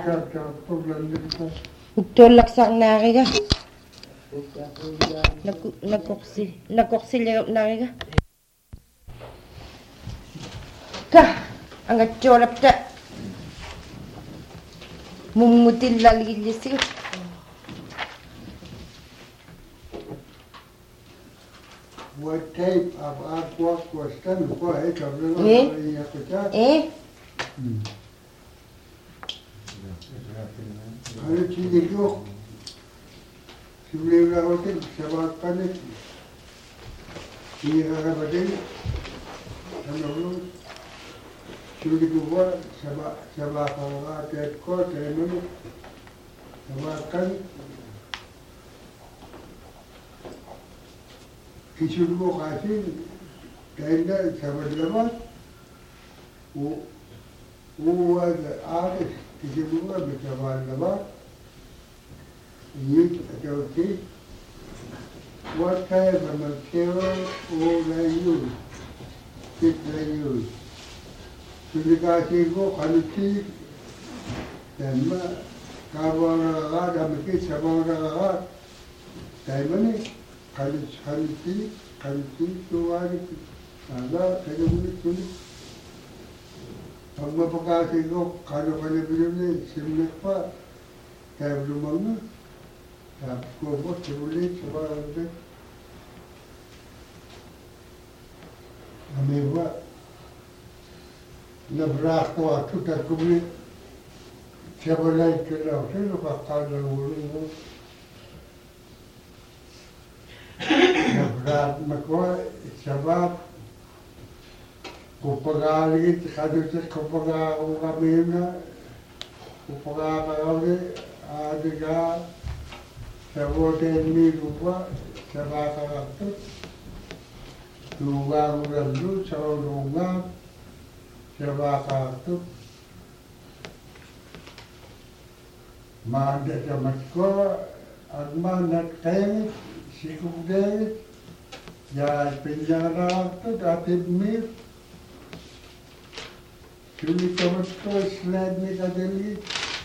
Tulak sa nariga. Nakoksi nariga. Ka, ang atyorap ta. Mumutil laligilisin. What type of artwork was done for it? Ano chinigo? Simula hotel, sabat panik. Ini kakabatin. Ano lo? Chinigo ba? Sabat kakabatin ko, terima. Sabat kan. Kisugo kasi, kaya sabat lamat. Who was the artist? Kisugo ba sabat lamat? Okay. What type of material would I use? Did I use? Sulikasi ko kaluti, tema kabang nakakat, amikit sa mga nakakat. Tayo man kaluti, tuwari, tayo ulit. Pag mapagkasi ko, kano bilhin simlet pa, tayo lumang na. Ko mo tuloy sa barangay. Amiwa, nabrako ako takumi. Siya walay kailangan. Sino kakalaulong mo? Nabrak makuha, sabab. Kupagalit, kadutas kupagawa kami na. Kupagawa kami, adiga. Sabotin ni lupa, sabakakakot, lugang ulandu, saulungan, sabakakot. Manda sa matko, agman at kayangit, sikugdengit, ya pinjarakot, atib mir, sulit sa matko, sled ni kadelit,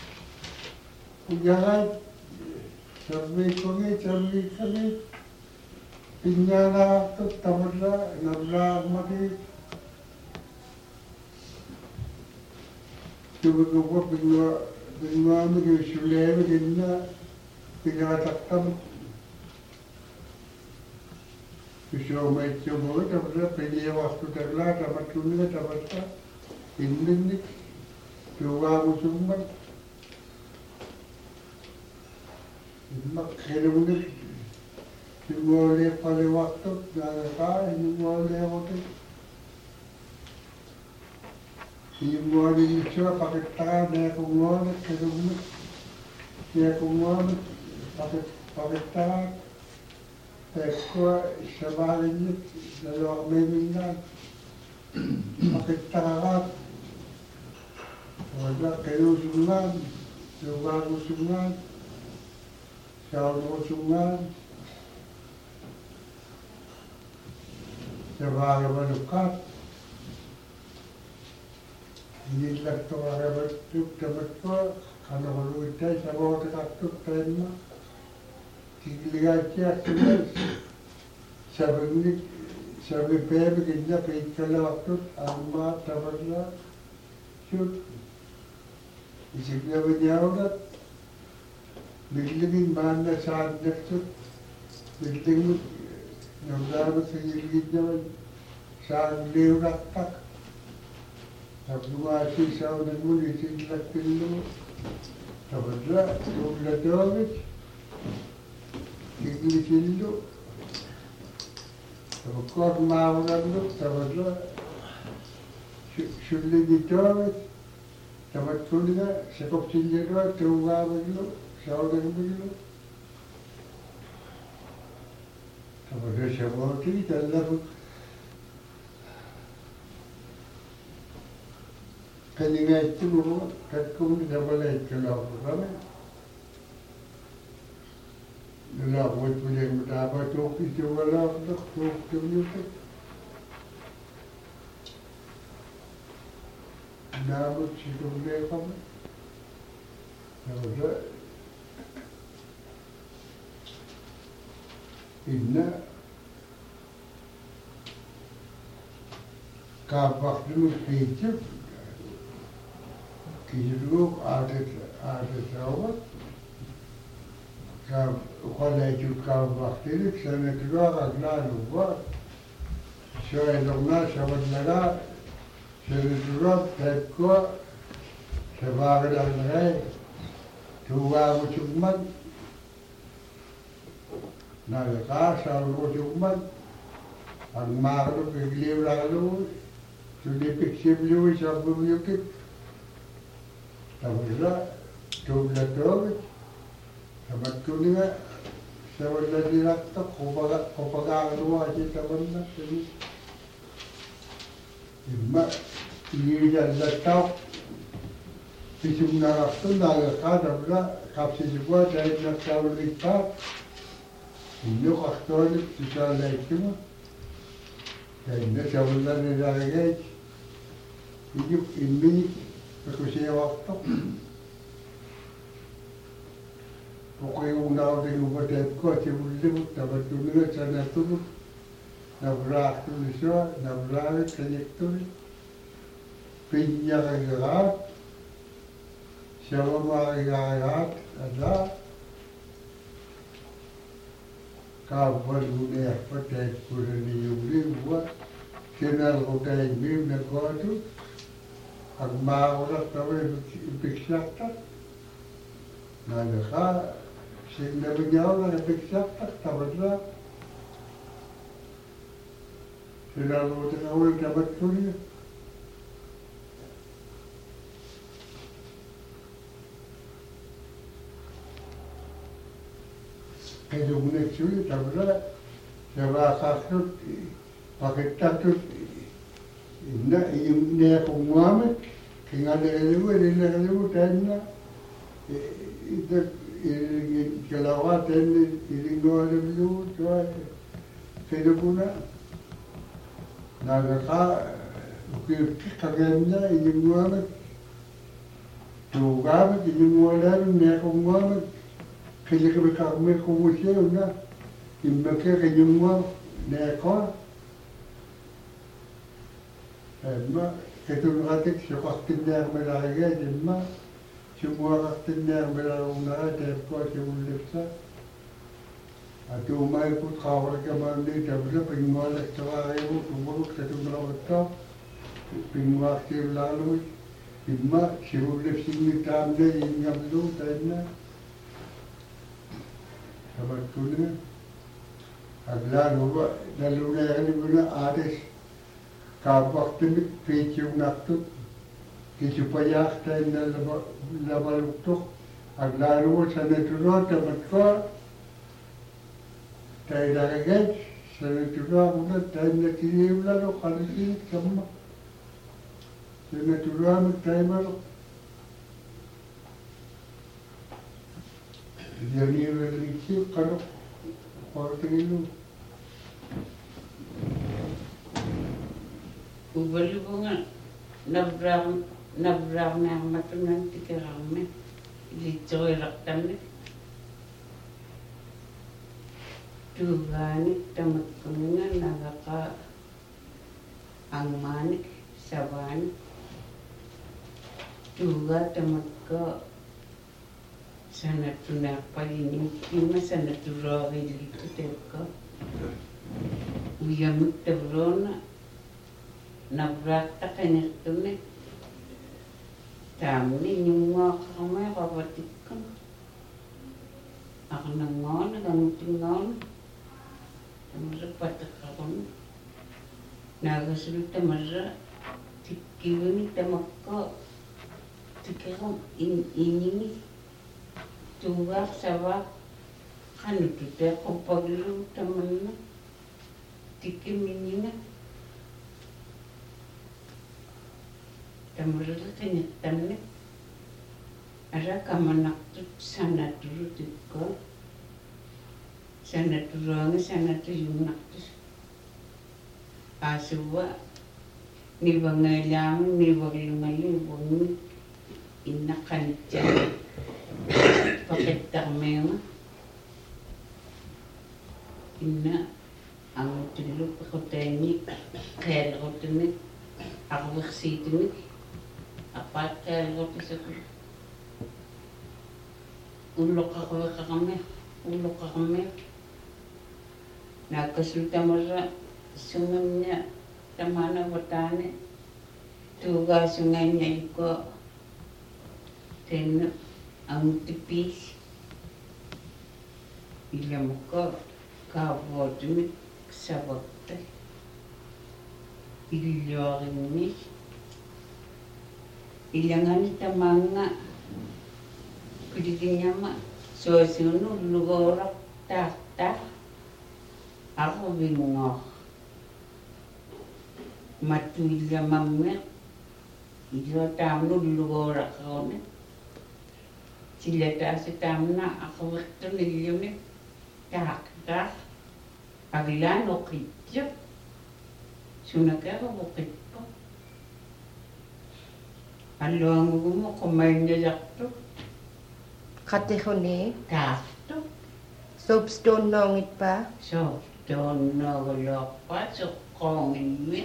ujahat, Sabi kami, pinyana to tamadla, nabla mati. Tubuh ko binwa mi shule mi dinna pinyataktam. Pisau mai coba tamadla pinya waktu terla tamatulnya tamatla. Ini coba musumman. Makhluk boleh pada waktu dalam boleh waktu ini boleh juga pakai tangan dia kumon kerumit dia kumon pakai tangan tekwa sebaliknya dalam meminang pakai tangan wajah kerusungan juga kerusungan Kalau sungai, sebagai berdukat, ini lektor ada betul betul. Kalau lalu itu sebagai lektor terima, dilihatnya sudah sebagai pembina periksa waktu amat terbatas shoot. Isinya berjauh. Building banda saat dekat, building negara sehingga saat lewat tak, semua sisa dan muli sisa tilu, tapadlah tujuh tahun, tinggi tilu, tabakor mahuran tu, tapadlah sulit ditawat, tapat sulinya sekop sinjera tuwa begitu. Saudara begitu. Kepada siapa dalam kalimat itu kakum tidak boleh keluar, kan? Dalam waktu yang berapa tu itu walau tu itu. Nama situ dia kamu. Tahu inna kapak dulu kicip dulu ada sawat kalau itu kapak dulu sana juga agak lupa saya lomba sawat naga sana juga tekwa sebagai orang dua ucuman nalika sa ucuman ang makro pigliw lalo sulipik sibliw sa bumyukit tapos na tubla tubig sabat ko nga sa wala dinakta kupagagawa siya taban na imma iniilan lataw pisum narakto nalika tabla kapsisigwa dahil naktawalikat Inyo kaktolik sa laikima. Kaya sa wala nilalagay. Inyo inmi ako siya wakto. Pukay unaw din umatid ko at simulimot na matulungan sa natulog. Nabrakto na siya, nabrakit trajectory. Pinya kagagat. Siya mamakagagat. Ada. Kabar dunia pada kurang diulang buat kenal hotel ini negara tu, agama orang tahu berkisahkan, nada sehingga berjauh dengan berkisahkan tahu tak, kenal hotel awal dapat kuliah. Kalau bukan sulit, tabla, sebab kakut, pakai takut, ina ini aku muamat, tinggal lewu, tanya, itu kelawat ini ngor lewu, tuai, kedapuna, naga kagennya ini muamat, tu gamat ini muamat, ini aku muamat. Kaya kami kumusya na imbake kanyumwa na ko ma ketulatik syuqtin na malaga dimma semua qtin na malaga de ko syulipsa atu mai put khawar ka mandi tabla pingwa la tawayu tumuru ketulawta pingwa lalu dimma syulipsi ni tamde ingablu tayna Sabat kuna, agla lupa daluna yang guna aris kapak temik pecium naktut kisupayak tay na labaluktok agla lupa sana tuwa tamat ko tay daragay sana tuwa muna tay na kinibla no kalisi sama sana tuwa mo tay marok Jadi religi kalau orang itu. Ubali bunga nabram yang matunan tikerame dicoy raktan Tuhani tamat kunungan nagaka angmanik saban Tuga tamat ko sana tuna palini kima sana tura itu teka uyamuk tabrona nabrak takanyak tune tamni nyungwa kamay papatikan ako nangon nagangutingon tamara patakakon nagasuluk tamara tikiwini tamakko tikakon inini Tuwak sawak kanu kita kopaglu temen tikim minina temerla tanya temen ada kamanak tu sana dulu tuh sana turang sana tu yunak tu aswa ni bangalam ni baglungali bungi inakanca pakittarmiunga inna anguttillu qutainni qeellerutinik arversiitinik appaat qeellerutisaqu ulloqqaqameqqaqame naakkasultamarra sungamnya tamana wataane tuugaasungainnaikko tenna anguttipiis illamukka kaavotimik savatta illuarinni illangani tamanga kudikinyama suasunu lugorak tahta arvingoq matu illamamme illo taamnu lugoraqqaune sillataasi taamna aqavirtun illumi taaqta agilaan oqitja sunakara oqitpa alluangugumu qumainnajartu Qatihuni taartu soapstone noongitpa so toonnoogulorpa soqqoonginmi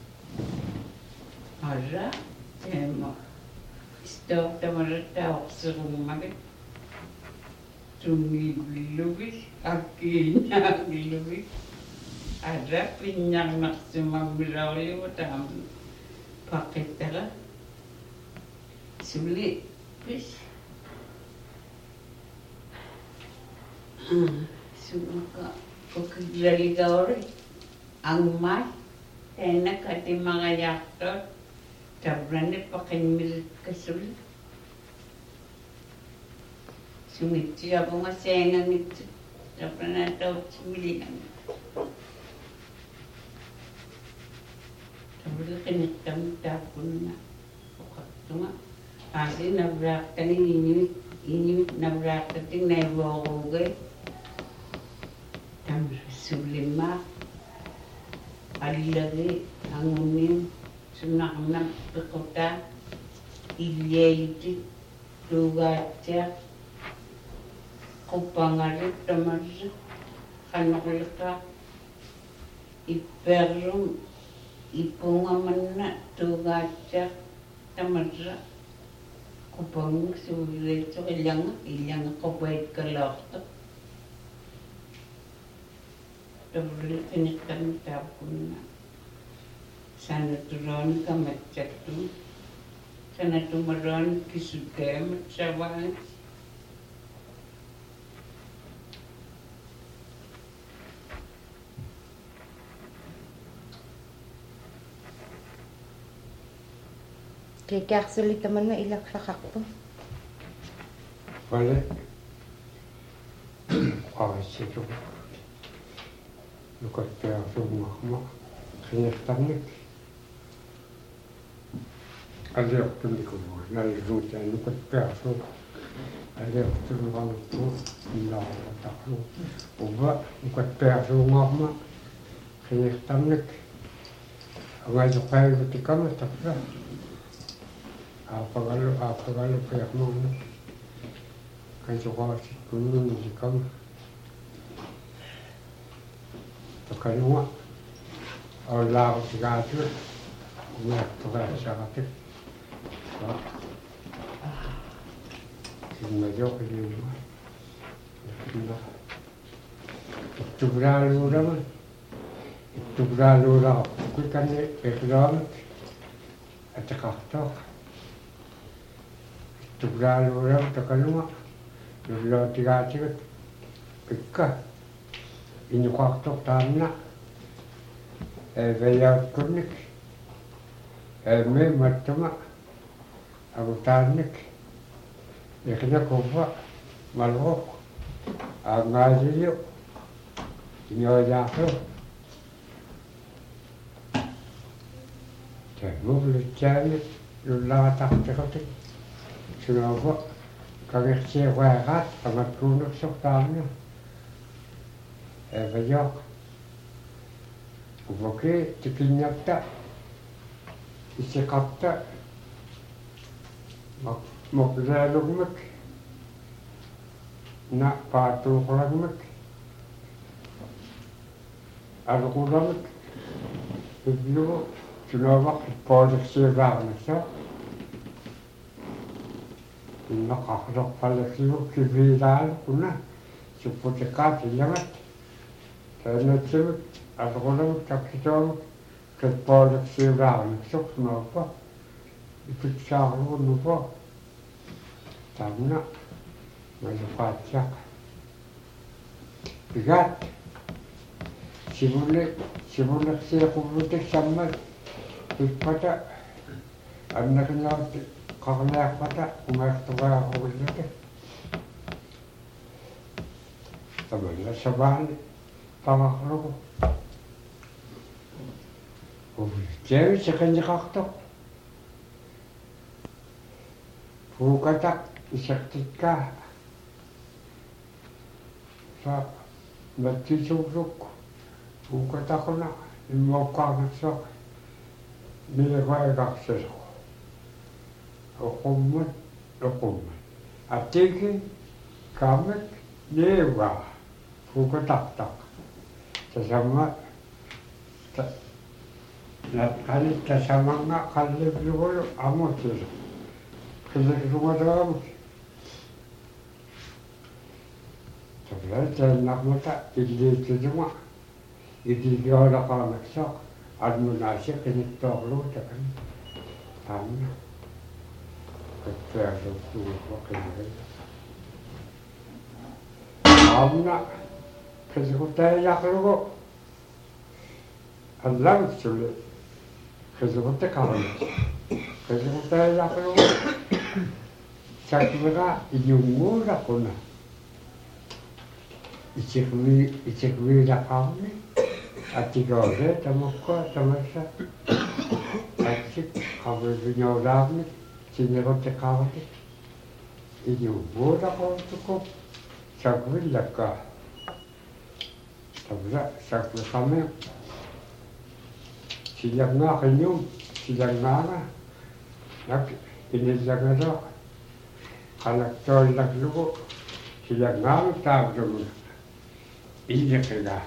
arra teema stoortamarattaorsirummagit tungillugis akkiinaagillugis arra pinnarnarsimammilauriugu taam paqittara suli pis sumaka kokilaligauri angmai tena katimagayartot tabrani pakinmirkasul sumiti abunga sengangit tabrana tautimilinang tabrani kinittam tapunna okattunga asi nabrakani ini nabrakating naivoruge tam sublima allagi angunin sunaqna piquta illeiti tugaatja qupangarit tamarra qanoqliqa ipperrum ipungamanna tugaatja tamarra qupang suuleetu illanga qupait kalaaqta tabril qiniqqan taappunna sanaturon kamatchattu sanatumaron kisukeemat savaan Kikarsuli tamanna ilaqlaqarpu Vale. Qaasitu. Nukatpearsuumaqma qinirtarnik. Aliortumikulua nalluuta nukatpearsuuq. Aliortumiqartu illaartarlu. Uva nukatpearsuungaqma qinirtarnik. Angaisuqaayutikama taqsa. Apagalu pearmuunna. Kaisuqaasi kunnunikama. Takalunga aulaarusigaatu unaartuqaasaqatik simmajoqiliuma ittugraaluuraqartukikani iqlaamak atiqartoq ittugraaluuraq takalunga nullootigaatigut pikka inuqartoq taanna veyaakkunnik me mattuma agutaannik iqnakuva malruq aangaaliyu iniojaaqlu tamuglutsaani lullarataqtiqutik sunuuva kagirsiuqaaqaat qamatkuunuksortaarna veyoq uvoke tikinnapta isiqarta moqlaalugmak na paatuuqulamak alqulamak illugu tunaavaq pooliqsiugaarnassa innaqarlerpallasligu kiviilaaluquna supputikaat illamat taanatsivik alqulamik takkituamik pooliqsiugaarnaksuq tunaappa ipitsaarlugu nupo tamna maluqaatsiaq pigaat simuleqsiiquvvutik sammat ippata annaqiñaarti qarniarpata ungaartuqaarullute tamalla savaani paqarlugu uvitseevi siqiniqartoq puukataq isaqtikkaa sa mattisuursukku puukataquna immoqqaarnaksoq nileqaiqarsiluq oqummat attiki kaamik niugaa puukataqtaq tasamma natqalit tasamanga qallivlugulu amutilu qilliqlugataamak tablaateennaqmata illiittutunga illigiolaqaanaksoq almunaasi qinittoorlugu takan taanna qittuarlukkuuqoqinagalla aamna qisiqutaajaqlugu allavitsuli qisiqutaqarna qisiqutaajaqlugu sakmiqa iñunguuraquna isikviilaqarni attikoore tamukka tamassa atsik qaviviñoolaarni siniqutiqarni iñunguuraqortuku sakvillakkaa tabla sakviqami silangaaqinum silangaanga nak inillangaloq qalaqtoollaklugu silangaanga taavluguna illeqigaa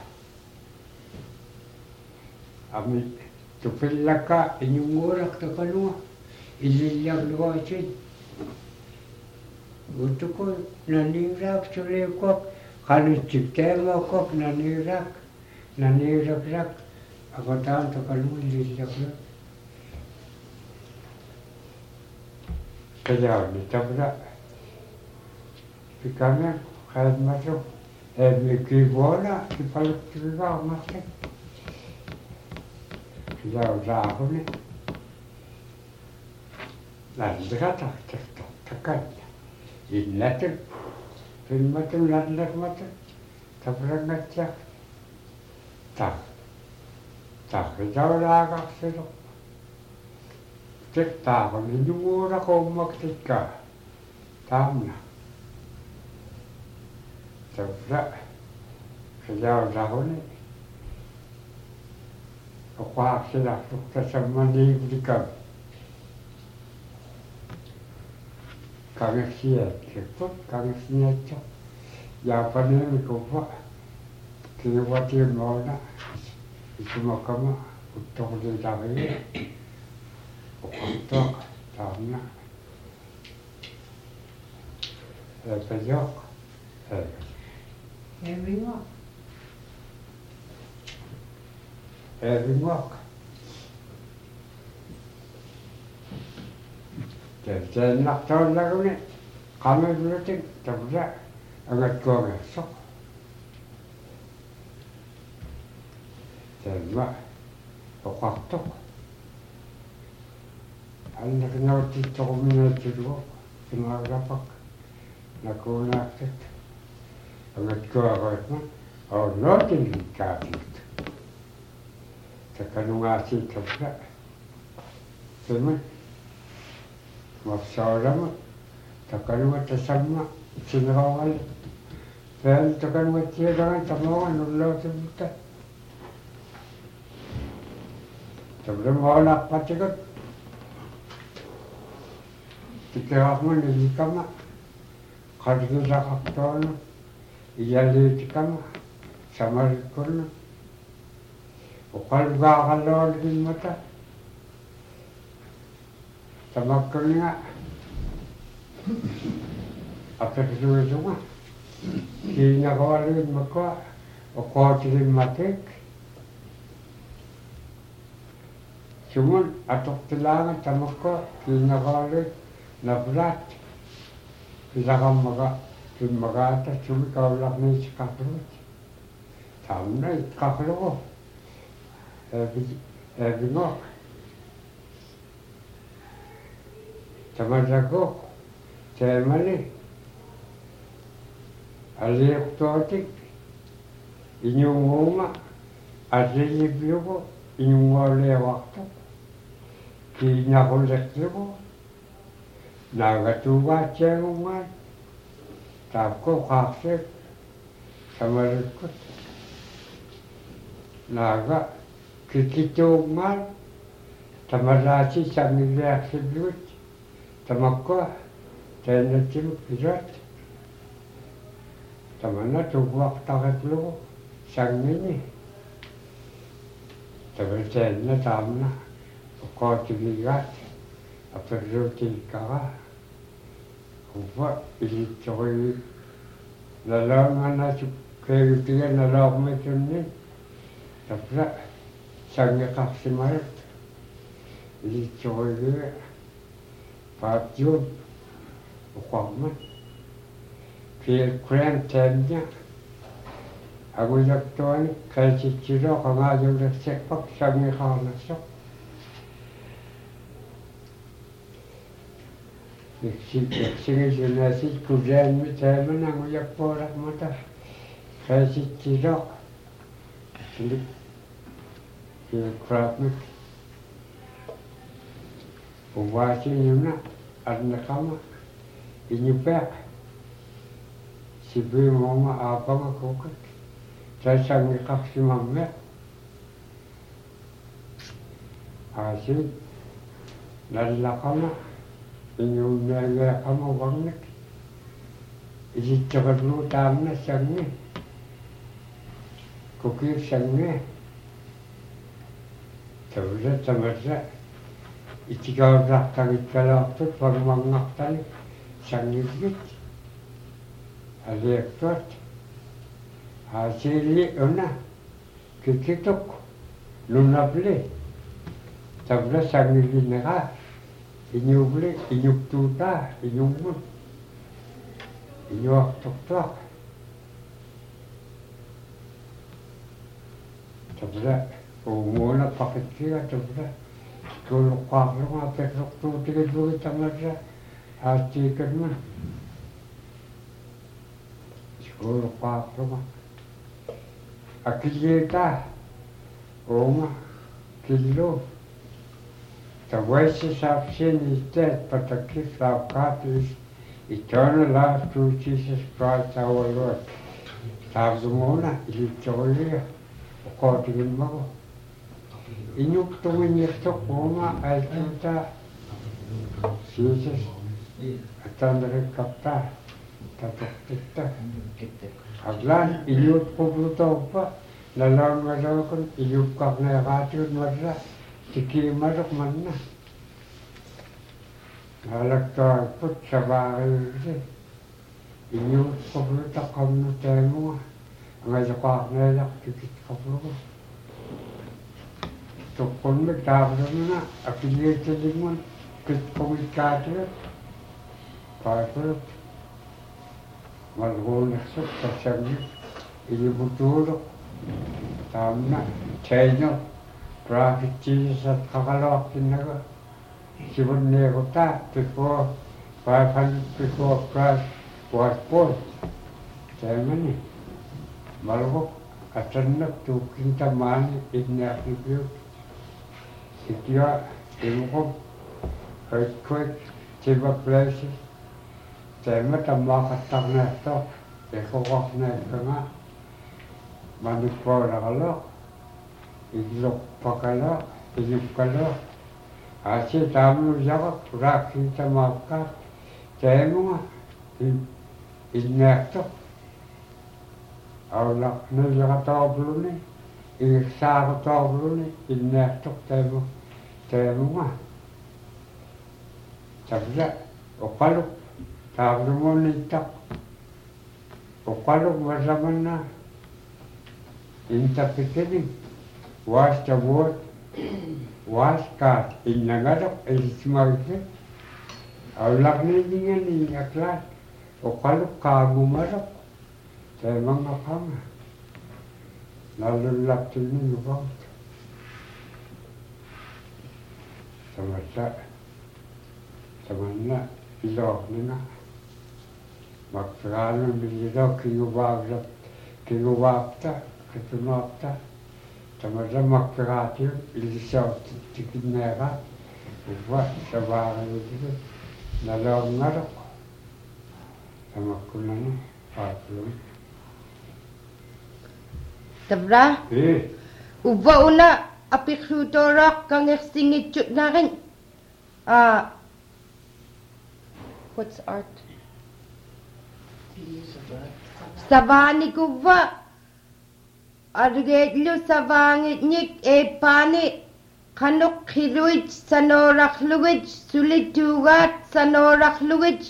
ami tupillakka iñunguuraqtaqaluga illillaglugaatsit utuku naniiraaq suliukkak qalitsik naniiraqrak aqataantaqalugu illillaglu qayauni tabla pikame qaadmatu mikivuona kipaluktivigaarmartik qiyaulaaquni nalliqataqtiqtortaqanna innatuk qimmatun nalliqmatun taprangatsiaq taqijaulaaqarsilu tiqtaaquni ñunguuraqummaktikkaa taamna tabla qiyaulaaquni oqaaqsilaqluq tasammaniivlikam kangiqsiatkiput kangiqsiniatso yaapaneemikuvva kiuatiimoona isumakama uttoqulilariga oqartoq taamna eepajoq evingoq teennartoollaguni qamivlutik tabla angatkuagersoq teemma oqartoq аллакинавтитторуминаатсулуо кинаагапак накуунаартат ангаткуагаатма аулоотинниккаатит таканунгааситтапла тема мапсаалама такануга тасамма синераавал пээн таканугатсиалаган тамаага нуллаутиммута таблемаалааппатигат тикеармани ликама qalgilaqartuanu iyaliitikama samarikkunna uqalgaaqallooligimmata tamakkuninga apersuisunga kiinaqawaluimmakua uqootigimmatik sumun atoqtilaanga tamakkua kiinaqawaluit napulat pisaqammaqa kimmagaata sumi kaulaqniisiqaqluut taamna itqaqlugu ebingo tamasaquk teemali aliiqtuatik iñunguuma arriyipiugu iñunguoliawaqtuq kiinaqulliqlugu naagatuugaatiagungaan taakku qaaqsik samarikkut naaga kikituungaan tamalaati sangiliaqsilluut tamakkua teenatimuk irat tamana tuguaqtaqitlugu sangini tamateenna taamna uqootigigaat aperruutiikkaqa uva ilitsoqigi nalaanganasu keegitiga nalaormitunni tapla sangiqarsimalut ilitsoqigiga paattiun uqarmat kiilkulantaannia agulaktuani kaasitsilo qangaajullersekpak sangiqaarnassoq Eksingisunaasit kulaanmi taamana anguyappuulaqmata kaasitsilo kilik kiilkraapmik uvaasinnuna arneqama iñupeaq sipimuuma aapanga kukak tasangiqarsimammeq aasin nallaqama iñuunnaangeaqama uvarnik ilitsoqilluu taamna sangi kukiir sangi tavla tamarra itikaurraqtagitkalaartut varmanngaqtani sangillit aliaqtuat aasiili una kikituk nunapli tavla sangillineqa iñuugli iñuktuutaa iñungmun iñuaqtuqtuaq tavla uumuuna paqitkiga tavla kuuluqqaarlunga perruqtuutigillugi tamarra aattiikanman kuuluqqaarlunga akilliitaa uuma killuu tawaiси сообщение издать по таких ставках eternal life through Jesus Christ our Lord. Taavzumuna ilitsoqilliga uqootigimmagu iñuktugiñirtuqquuma aituuta Jesus atanerikkaptaa tatuqtitta aglaan iñuutquvlutorpa nalaangalaakun iñukkarneeqaatigut marra tikiimaruq manna nalaktuarput savaariusi iñuutquvlutaqamnu taamuga angaluqaarneelaq tikitqavlugu tuqqunmik taavlumuna akiliitilligmun kitqumikkaatigut paasulut malguunersuk tassangik ilimutuuluq taamna taino Prophet Jesus had qaqaloortinnagu sivunniigutaa before 500 before Christ was born. Taimani malguq atannak tuukkintamaani idnaaqnipiut itia ilqum earthquake timber places taima tammaaqattarnaartoq eqoqarnaakanga manippoolaqaloq illuppakala ilukkala aasi taamnu yaqaq raakkiitamaaqqa taamunga innaartoq Aula nilgatobluni, iksaagotobluni, innertok teemunga. Tabla, oqaluk, taablumunitaq, oqaluk masamana, intapikini, waastavuot, waaskaat, innangalok, ilismagse, aulaqningini ingaklaat, oqaluk kaagumalok, teemanga qama, nalullaqtini yuqaut. Tamanna ilornina maktraalun bililo kiguvaapta kitunaapta tamalla maktraatiun ilisautikinneeraat uva savaariutilu naloornaloq tamakkunani paapulun Tabra, uva una apiksuutooraq kangersingitchut narin. What's art? Savani kuva. Argetlu savangitnik epani. Kanuk khiluij sanorakluij sulitugat sanorakluij.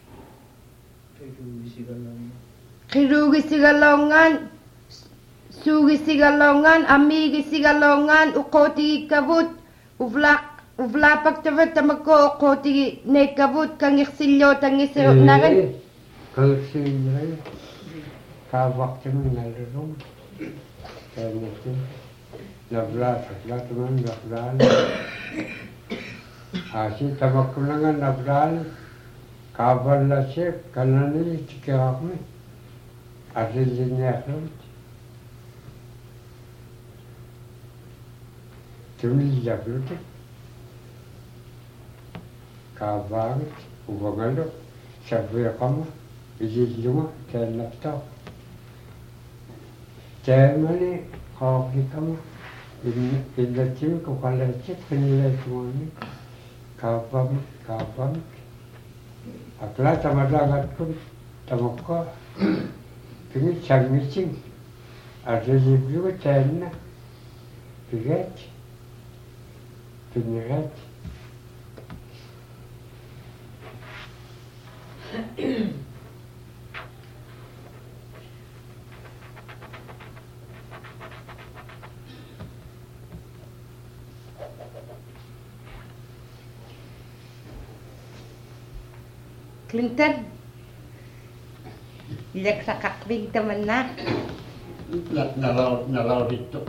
Khirugisigalongan. Sugisigalongan, amigisigalongan, uqotigikavut, uvlapak tavat tamako uqotigi nekavut kangirsillo tangisirut nagan. Kangirsillo, kaavaqtimi nalrum, kaanatin, lablataman lablal, asi tamakkunangan lablal, kaavallasip, kanani tikiraqmi, asillinniaqlut. Tunillavlutik, kaavaagit, uvangaluk, saviqama, ililluma, taannaptaq. Taamani qaaqlikama, illatimi kuqalatsit qinilaatumaani, kaavamik. Akla tamalagatkun, tamakka, pingit sangisin, asilivluga taanna, pigat. Penyerat. Clinton. Ilak sakakbing teman na. Nalaw dito.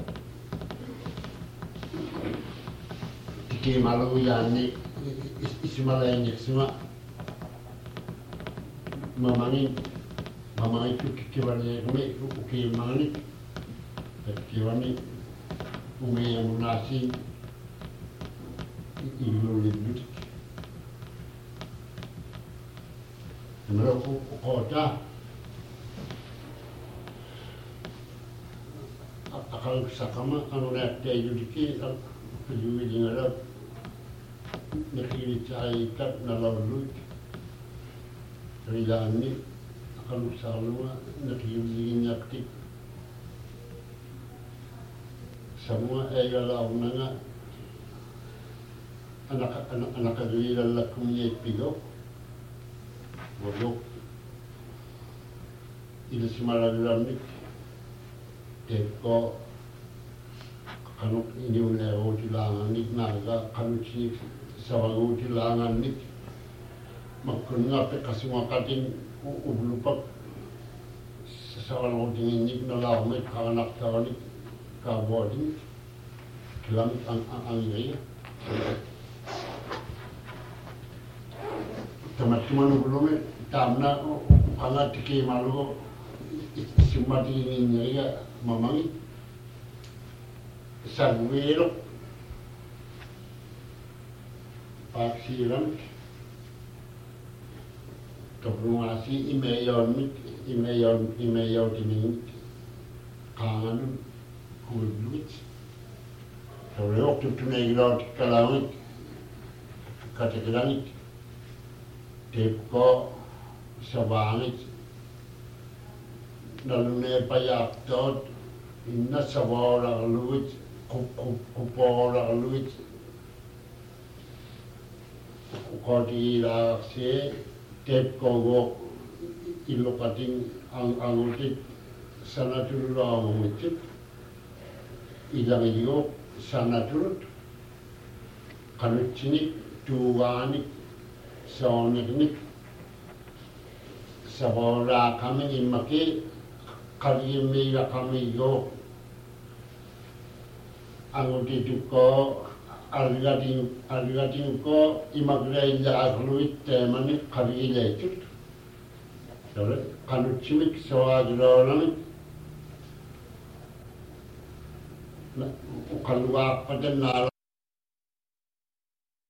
Malu yani ismalayani semua mamangin itu kikiwani kami ukimani kiwani umi yang munasi ilu libut mereka kota akal sakama kalau nak dia dikit kejuwi dengan nakikita ay ikat na laluit. Kailangan ni akan usalwa nakikita nyaktik. Semua ay galaw na nga anak kagalilan lakum niya ipigok. Wagok. Ila simalaglamik. Teko kanuk ini ulewo tilangan nik naga kanuk sinik sawangu tilangan nik makun ngape kasumakatin ublupak sawangu tingin nik nalamet kanganak tawanik kabodin kilamit ang iya tamat-taman ublume tamna kangat tiki malu sumati ini iya mamangi Sarwero Paksiran Keprumasi imeyon ini kangen kulblut Sarwero tutunegilot kalawit kategelanit Tepko sabangit nalune payaktot inna savora luit kupora luit kodi la se tep kogo ilokating angutit sanaturura angutit ilang iyo sanaturut kanutsinik tuwanik soniknik savora kami imaki kalimira kami yo angutit ko algating ko imagrey agluit temani karilechut dole kanuchimik soadrolamik kalwa paten nalo